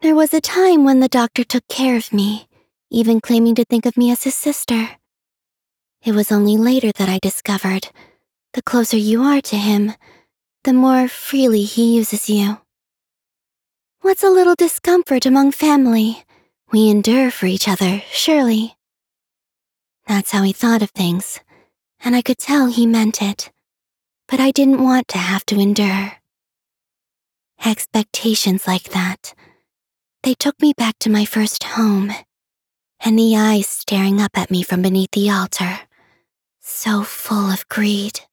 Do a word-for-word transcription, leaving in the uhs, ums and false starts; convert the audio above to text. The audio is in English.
There was a time when the doctor took care of me, even claiming to think of me as his sister. It was only later that I discovered, the closer you are to him, the more freely he uses you. What's a little discomfort among family? We endure for each other, surely. That's how he thought of things, and I could tell he meant it. But I didn't want to have to endure. Expectations like that. They took me back to my first home, and the eyes staring up at me from beneath the altar, so full of greed.